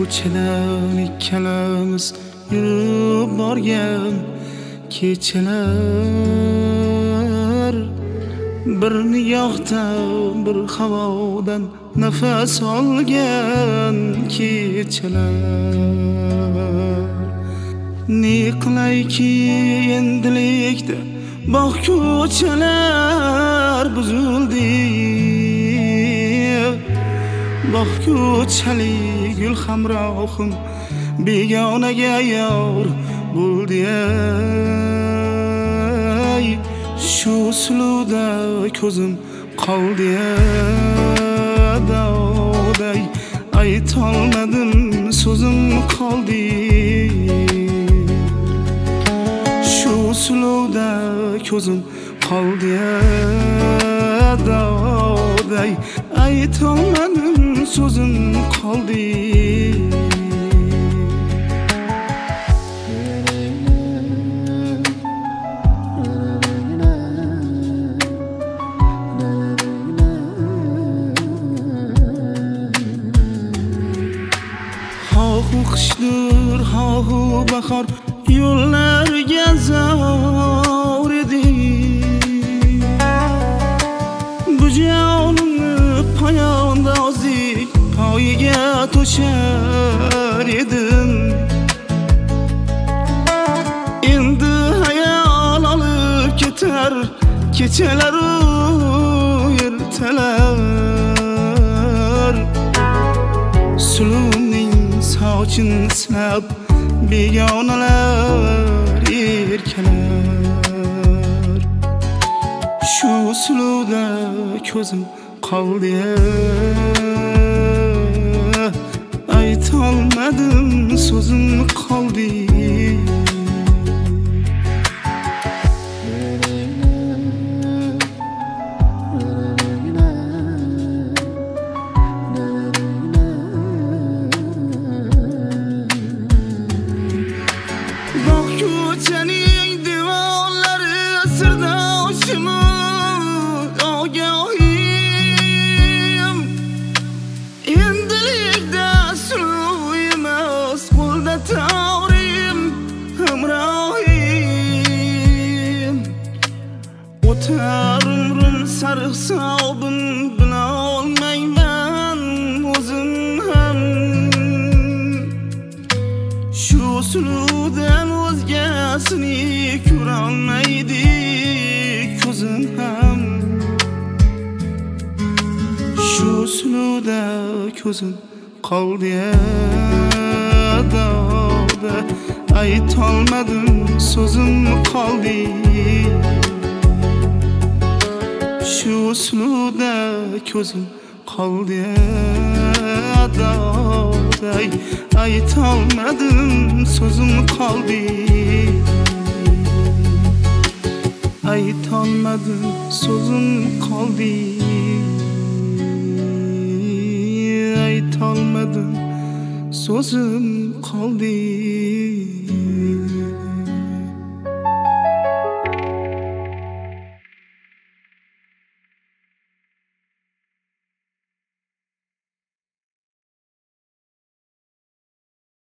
ko'chadan ikkalamiz yurib borgan kechalar, bir nigohdan bir havodan nafas olgan kechalar. Ne qilayki endilikda bog' ko'chalar buzildi, bog' ko'chali gul hamrohim begonaga yor bo'ldi. Shu suluda ko'zim qoldi, dovday aytolmadim so'zim qoldi. Shu suluda ko'zim qoldi, dovday aytolmadim so'zim qoldi. Hohu qishdir, hohu bahor, yo'llarga zor edi. Bu jonimni poyandozlik poyiga to'shar edim. Endi hayal olib ketar kechalaru ertalar. Sulumning sochini silab begonalar erkalar. Shu suluda ko'zim qoldi, aytolmadim so'zim qoldi. Ko'chaning divorlari sirdoshimi ogohim. Endilikda suluv emas, qo'lda tavrim hamrohim. O'tar umrim sariq sobin bilolmayman o'zim ham. Shu suluvdan o'zgasini ko'rolmaydi ko'zim ham. Shu suluda ko'zim qoldi, dovda aytolmadim so'zim qoldi. Shu suluda ko'zim qoldi, dovda aytolmadim so'zim qoldi. Aytolmadim so'zim qoldi, aytolmadim so'zim qoldi.